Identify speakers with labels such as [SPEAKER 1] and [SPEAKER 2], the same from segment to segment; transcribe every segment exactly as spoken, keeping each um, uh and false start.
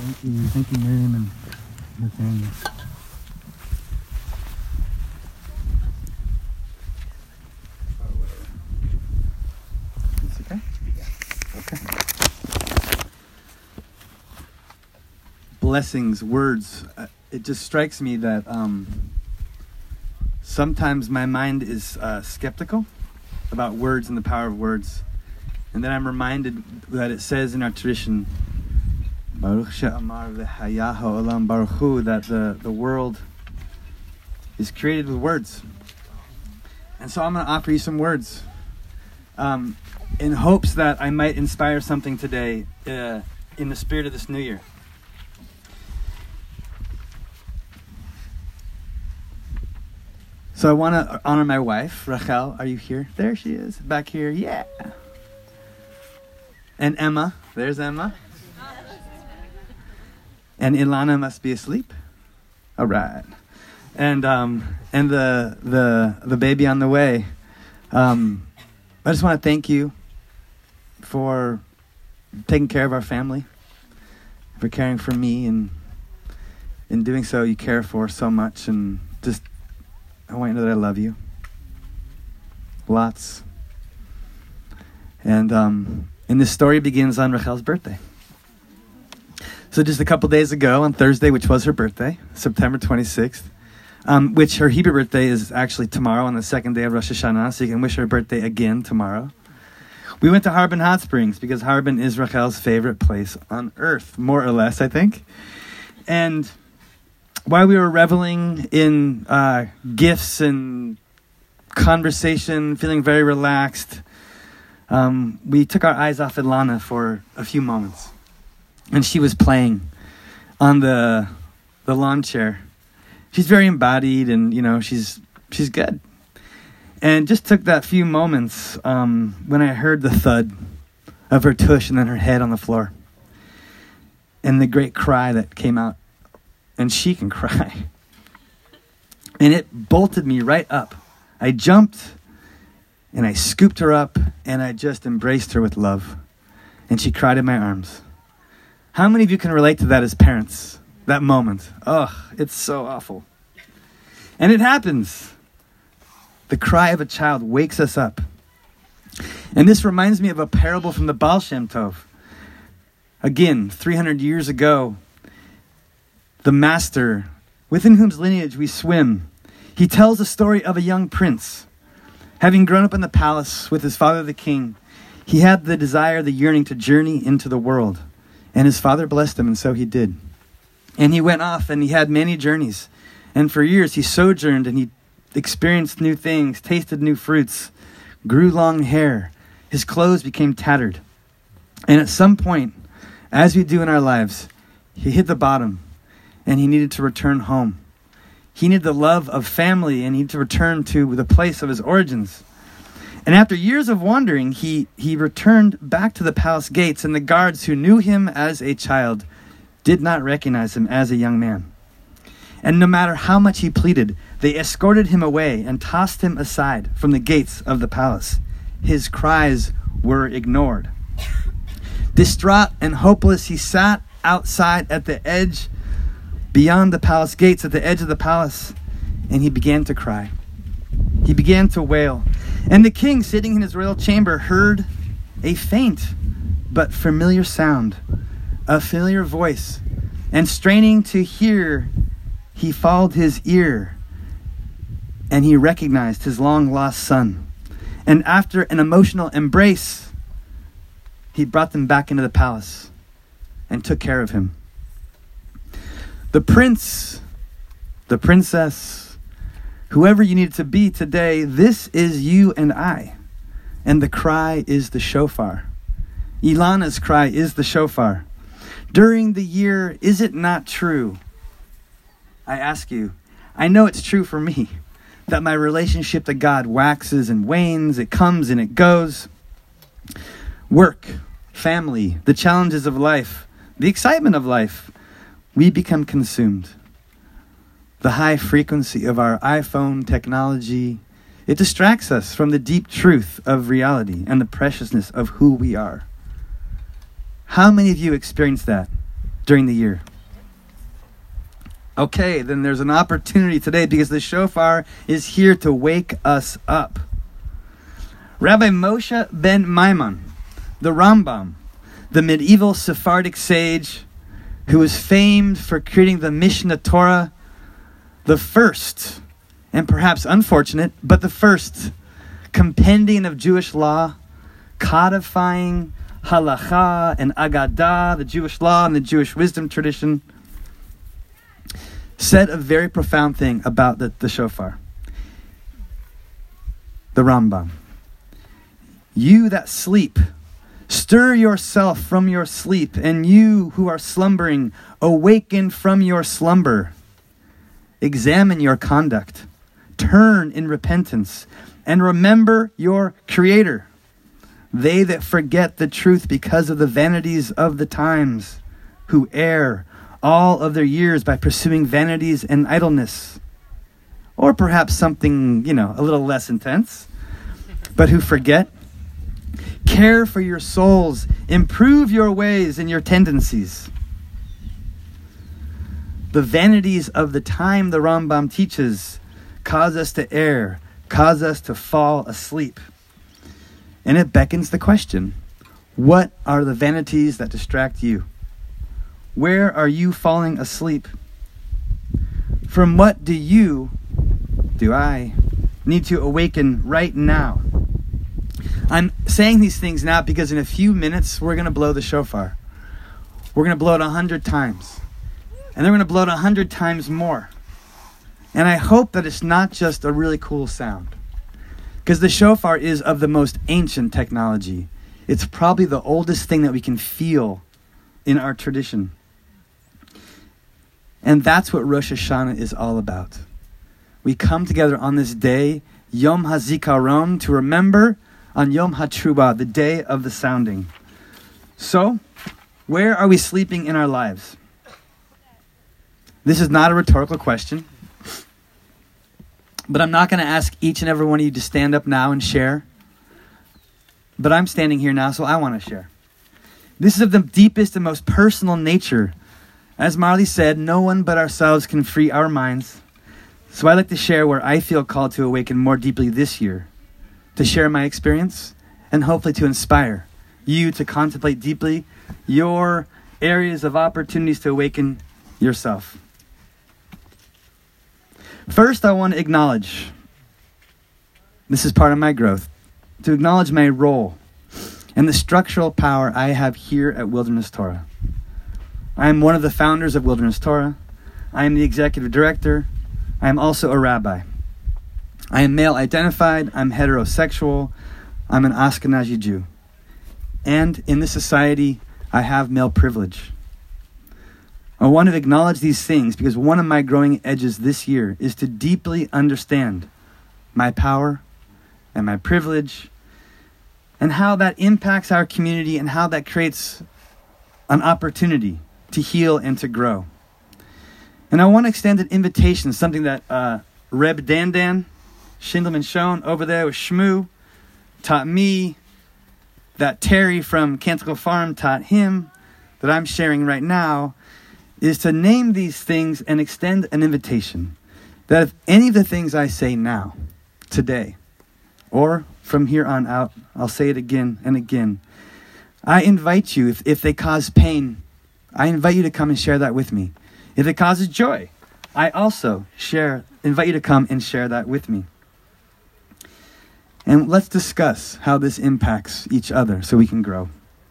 [SPEAKER 1] Thank you. Thank you, Miriam and Nathaniel. It's okay? Okay. Blessings, words. Uh, it just strikes me that um, sometimes my mind is uh, skeptical about words and the power of words. And then I'm reminded that it says in our tradition, Baruch she'amar v'haya ha'olam baruch hu, that the, the world is created with words. And so I'm going to offer you some words um, in hopes that I might inspire something today uh, in the spirit of this new year. So I want to honor my wife, Rachel. Are you here? There she is, back here. Yeah. And Emma. There's Emma. And Ilana must be asleep. All right. And um, and the the the baby on the way. Um, I just want to thank you for taking care of our family, for caring for me, and in doing so, you care for so much. And just, I want you to know that I love you. Lots. And um, and this story begins on Rachel's birthday. So just a couple days ago, on Thursday, which was her birthday, September twenty-sixth, um, which her Hebrew birthday is actually tomorrow on the second day of Rosh Hashanah, so you can wish her birthday again tomorrow. We went to Harbin Hot Springs because Harbin is Rachel's favorite place on earth, more or less, I think. And while we were reveling in uh, gifts and conversation, feeling very relaxed, um, we took our eyes off Ilana for a few moments. And she was playing on the the lawn chair. She's very embodied, and you know she's she's good. And just took that few moments um, when I heard the thud of her tush and then her head on the floor, and the great cry that came out. And she can cry, and it bolted me right up. I jumped, and I scooped her up, and I just embraced her with love, and she cried in my arms. How many of you can relate to that as parents? That moment. Ugh, it's so awful. And it happens. The cry of a child wakes us up. And this reminds me of a parable from the Baal Shem Tov. Again, three hundred years ago, the master, within whose lineage we swim, he tells the story of a young prince. Having grown up in the palace with his father the king, he had the desire, the yearning to journey into the world. And his father blessed him, and so he did. And he went off, and he had many journeys. And for years he sojourned, and he experienced new things, tasted new fruits, grew long hair. His clothes became tattered. And at some point, as we do in our lives, he hit the bottom, and he needed to return home. He needed the love of family, and he needed to return to the place of his origins. And after years of wandering, he, he returned back to the palace gates, and the guards who knew him as a child did not recognize him as a young man. And no matter how much he pleaded, they escorted him away and tossed him aside from the gates of the palace. His cries were ignored. Distraught and hopeless, he sat outside at the edge, beyond the palace gates, at the edge of the palace, and he began to cry. He began to wail. And the king, sitting in his royal chamber, heard a faint but familiar sound, a familiar voice. And straining to hear, he followed his ear, and he recognized his long-lost son. And after an emotional embrace, he brought them back into the palace and took care of him. The prince, the princess, whoever you need to be today, this is you and I. And the cry is the shofar. Ilana's cry is the shofar. During the year, is it not true? I ask you, I know it's true for me, that my relationship to God waxes and wanes, it comes and it goes. Work, family, the challenges of life, the excitement of life, we become consumed. The high frequency of our iPhone technology, it distracts us from the deep truth of reality and the preciousness of who we are. How many of you experience that during the year. Okay, then there's an opportunity today because the shofar is here to wake us up. Rabbi Moshe ben Maimon, the Rambam, the medieval Sephardic sage who was famed for creating the Mishnah Torah, the first, and perhaps unfortunate, but the first compendium of Jewish law, codifying halacha and agadah, the Jewish law and the Jewish wisdom tradition, said a very profound thing about the, the shofar. The Rambam. You that sleep, stir yourself from your sleep, and you who are slumbering, awaken from your slumber. Examine your conduct. Turn in repentance, and remember your Creator. They that forget the truth because of the vanities of the times, who err all of their years by pursuing vanities and idleness. Or perhaps something, you know, a little less intense, but who forget. Care for your souls. Improve your ways and your tendencies. The vanities of the time, the Rambam teaches, cause us to err, cause us to fall asleep. And it beckons the question, what are the vanities that distract you? Where are you falling asleep? From what do you, do I, need to awaken right now? I'm saying these things now because in a few minutes we're going to blow the shofar. We're going to blow it a hundred times. And they're going to blow it a hundred times more. And I hope that it's not just a really cool sound. Because the shofar is of the most ancient technology. It's probably the oldest thing that we can feel in our tradition. And that's what Rosh Hashanah is all about. We come together on this day, Yom HaZikaron, to remember on Yom HaTruba, the day of the sounding. So, where are we sleeping in our lives? This is not a rhetorical question. But I'm not going to ask each and every one of you to stand up now and share. But I'm standing here now, so I want to share. This is of the deepest and most personal nature. As Marley said, no one but ourselves can free our minds. So I'd like to share where I feel called to awaken more deeply this year. To share my experience and hopefully to inspire you to contemplate deeply your areas of opportunities to awaken yourself. First, I want to acknowledge, this is part of my growth, to acknowledge my role and the structural power I have here at Wilderness Torah. I am one of the founders of Wilderness Torah. I am the executive director. I am also a rabbi. I am male identified. I'm heterosexual. I'm an Ashkenazi Jew. And in this society, I have male privilege. I want to acknowledge these things because one of my growing edges this year is to deeply understand my power and my privilege and how that impacts our community and how that creates an opportunity to heal and to grow. And I want to extend an invitation, something that uh, Reb Dandan, Shindelman Schoen over there with Shmoo, taught me, that Terry from Canticle Farm taught him, that I'm sharing right now, is to name these things and extend an invitation that if any of the things I say now, today, or from here on out, I'll say it again and again, I invite you, if, if they cause pain, I invite you to come and share that with me. If it causes joy, I also share, invite you to come and share that with me. And let's discuss how this impacts each other so we can grow.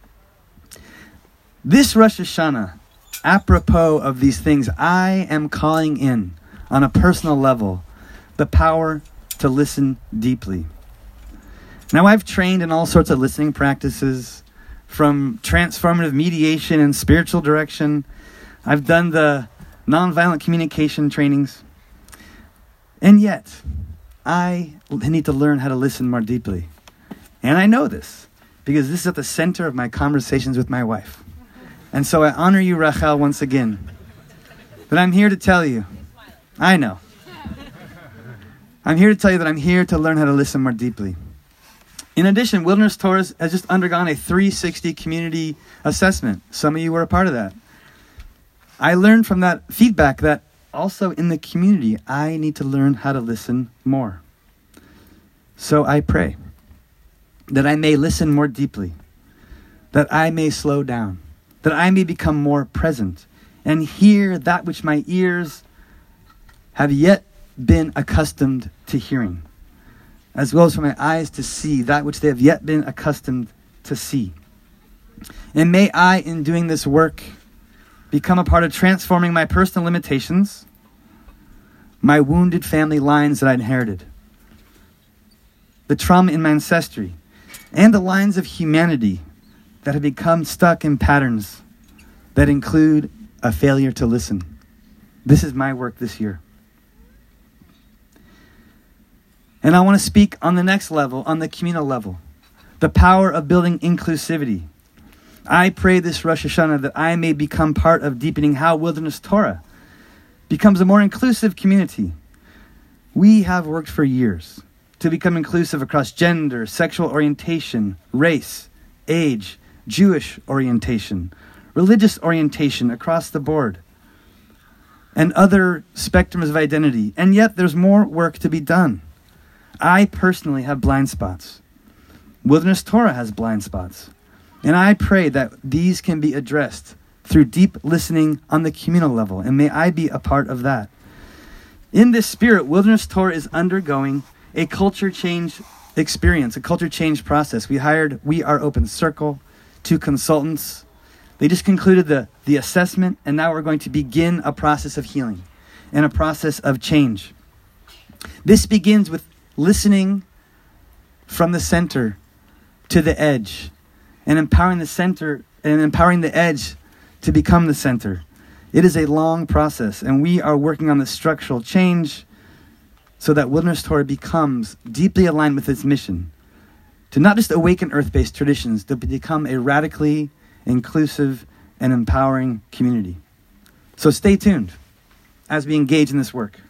[SPEAKER 1] This Rosh Hashanah, apropos of these things, I am calling in, on a personal level, the power to listen deeply. Now, I've trained in all sorts of listening practices, from transformative mediation and spiritual direction. I've done the nonviolent communication trainings. And yet, I need to learn how to listen more deeply. And I know this, because this is at the center of my conversations with my wife. And so I honor you, Rachel, once again. But I'm here to tell you, I know. I'm here to tell you that I'm here to learn how to listen more deeply. In addition, Wilderness Torah has just undergone a three sixty community assessment. Some of you were a part of that. I learned from that feedback that also in the community, I need to learn how to listen more. So I pray that I may listen more deeply, that I may slow down, that I may become more present and hear that which my ears have yet been accustomed to hearing, as well as for my eyes to see that which they have yet been accustomed to see. And may I, in doing this work, become a part of transforming my personal limitations, my wounded family lines that I inherited, the trauma in my ancestry, and the lines of humanity that have become stuck in patterns that include a failure to listen. This is my work this year. And I want to speak on the next level, on the communal level, the power of building inclusivity. I pray this Rosh Hashanah that I may become part of deepening how Wilderness Torah becomes a more inclusive community. We have worked for years to become inclusive across gender, sexual orientation, race, age, Jewish orientation, religious orientation across the board, and other spectrums of identity. And yet there's more work to be done. I personally have blind spots. Wilderness Torah has blind spots. And I pray that these can be addressed through deep listening on the communal level. And may I be a part of that. In this spirit, Wilderness Torah is undergoing a culture change experience, a culture change process. We hired We Are Open Circle, two consultants. They just concluded the, the assessment, and now we're going to begin a process of healing and a process of change. This begins with listening from the center to the edge, and empowering the center and empowering the edge to become the center. It is a long process, and we are working on the structural change so that Wilderness Torah becomes deeply aligned with its mission to not just awaken earth-based traditions, but become a radically inclusive and empowering community. So stay tuned as we engage in this work.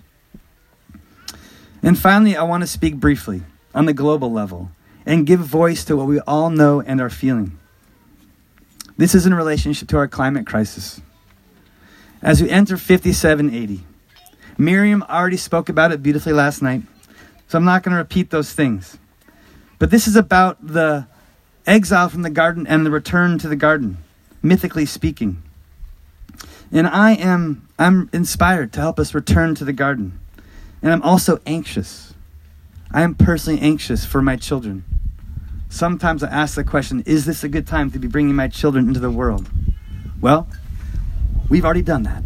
[SPEAKER 1] And finally, I want to speak briefly on the global level and give voice to what we all know and are feeling. This is in relationship to our climate crisis. As we enter fifty-seven eighty, Miriam already spoke about it beautifully last night, so I'm not going to repeat those things. But this is about the exile from the garden and the return to the garden, mythically speaking. And I am I'm inspired to help us return to the garden. And I'm also anxious. I am personally anxious for my children. Sometimes I ask the question, is this a good time to be bringing my children into the world? Well, we've already done that.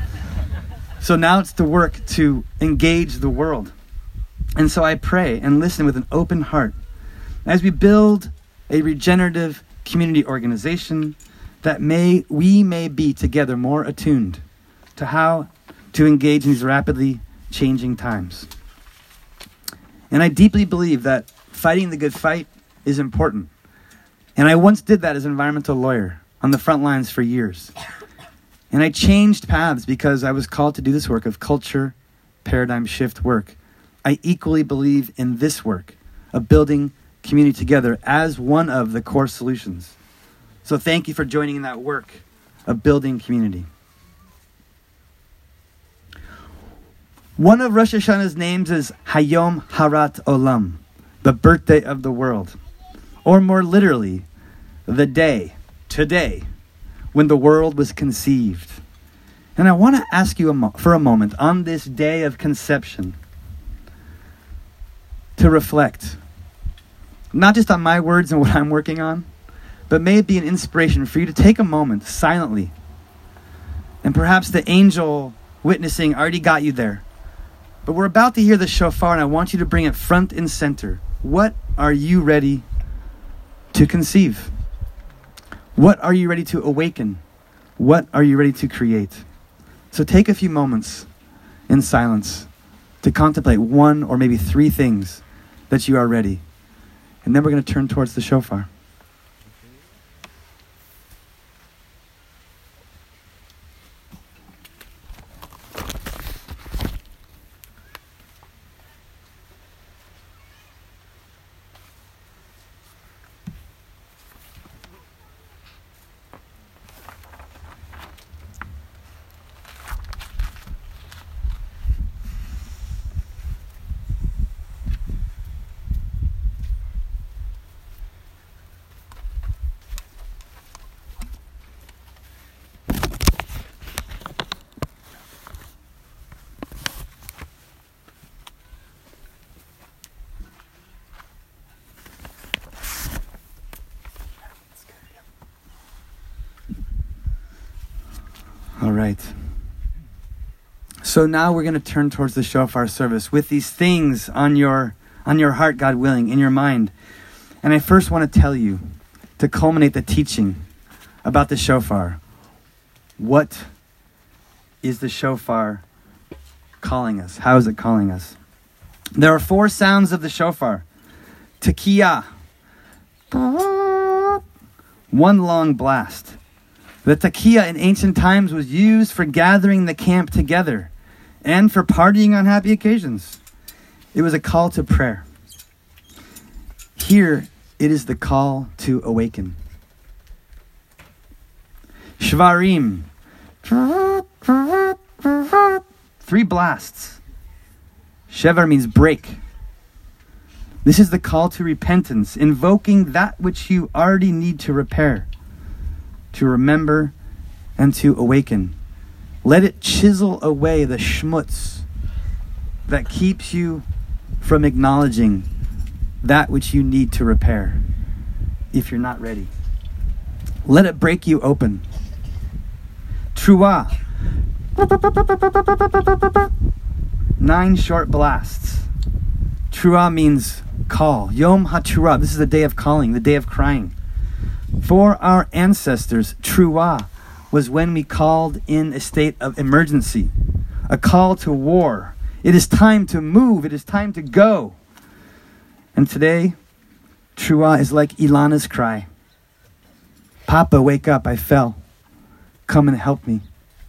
[SPEAKER 1] So now it's the work to engage the world. And so I pray and listen with an open heart as we build a regenerative community organization that may we may be together more attuned to how to engage in these rapidly changing times. And I deeply believe that fighting the good fight is important. And I once did that as an environmental lawyer on the front lines for years. And I changed paths because I was called to do this work of culture, paradigm shift work. I equally believe in this work of building community together as one of the core solutions. So thank you for joining in that work of building community. One of Rosh Hashanah's names is Hayom Harat Olam, the birthday of the world. Or more literally, the day, today, when the world was conceived. And I want to ask you a mo- for a moment on this day of conception to reflect, not just on my words and what I'm working on, but may it be an inspiration for you to take a moment silently. And perhaps the angel witnessing already got you there. But we're about to hear the shofar, and I want you to bring it front and center. What are you ready to conceive? What are you ready to awaken? What are you ready to create? So take a few moments in silence to contemplate one or maybe three things that you are ready. And then we're going to turn towards the shofar. All right. So now we're going to turn towards the shofar service with these things on your on your heart, God willing, in your mind. And I first want to tell you, to culminate the teaching about the shofar, what is the shofar calling us? How is it calling us? There are four sounds of the shofar. Tekiah. One long blast. The tekiah in ancient times was used for gathering the camp together and for partying on happy occasions. It was a call to prayer. Here, it is the call to awaken. Shvarim. Three blasts. Shevar means break. This is the call to repentance, invoking that which you already need to repair, to remember, and to awaken. Let it chisel away the schmutz that keeps you from acknowledging that which you need to repair if you're not ready. Let it break you open. Truah. Nine short blasts. Truah means call. Yom HaTruah. This is the day of calling, the day of crying. For our ancestors, Truah was when we called in a state of emergency, a call to war. It is time to move. It is time to go. And today, Truah is like Ilana's cry. Papa, wake up, I fell. Come and help me.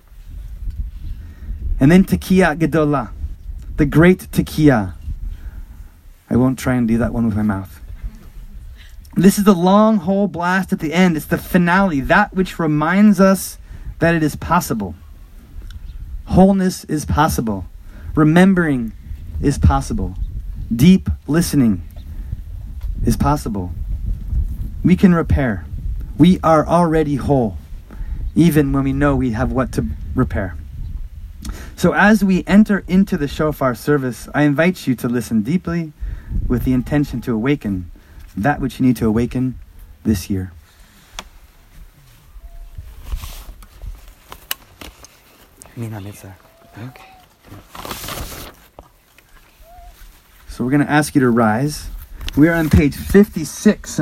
[SPEAKER 1] And then Tekiah Gedolah, the great Tekiah. I won't try and do that one with my mouth. This is the long whole blast at the end. It's the finale, that which reminds us that it is possible. Wholeness is possible. Remembering is possible. Deep listening is possible. We can repair. We are already whole, even when we know we have what to repair. So as we enter into the shofar service, I invite you to listen deeply with the intention to awaken that which you need to awaken this year. Okay. So we're going to ask you to rise. We are on page fifty-six.